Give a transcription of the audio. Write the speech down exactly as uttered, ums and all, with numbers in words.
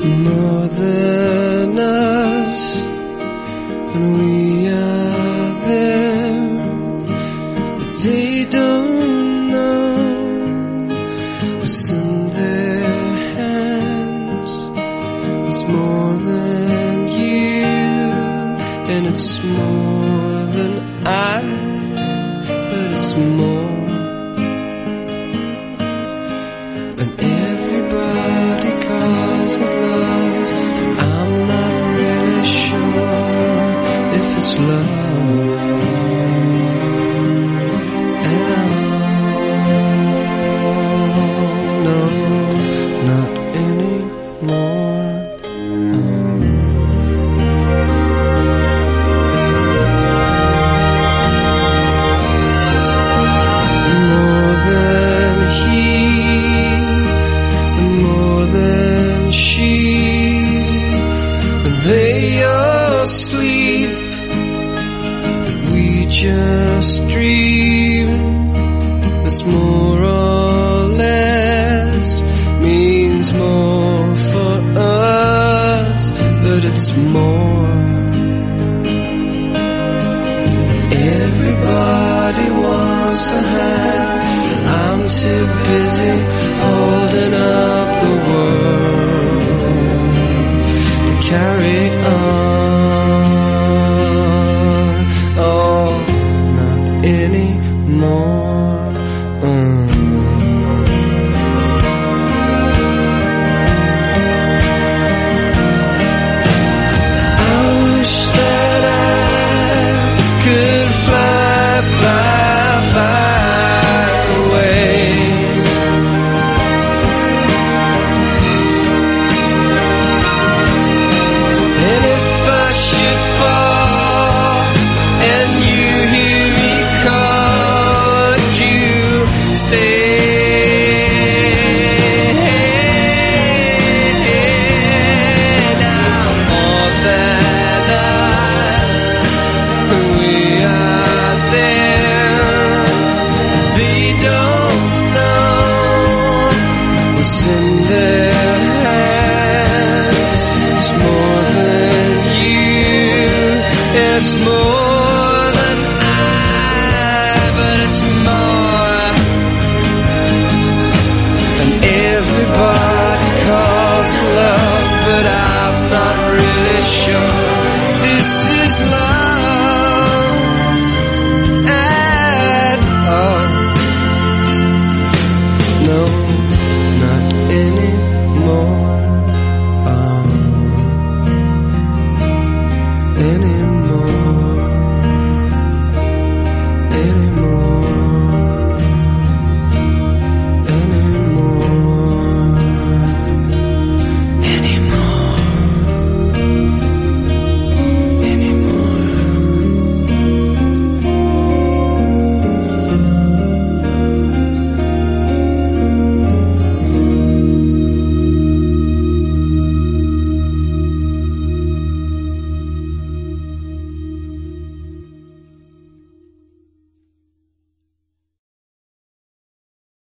more than us, and we are there, but they don't know what's in their hands. It's more than you, and it's more than I, but it's more. And everybody calls it love. I'm not really sure if it's love at all. No, not anymore. More than he, more than she, they all sleep, we just dream. It's more or less, means more for us, but it's more. Everybody wants a hand, I'm too busy holding up the world to carry on. Oh, not anymore. Mm. I wish that I could fly, fly, fly away. And if I should fall and you hear me call, would you stay? Now more than us, we are there. They don't know what's in their hands. It's more than you, it's more than I, but it's more. And everybody calls love, but I'm not really sure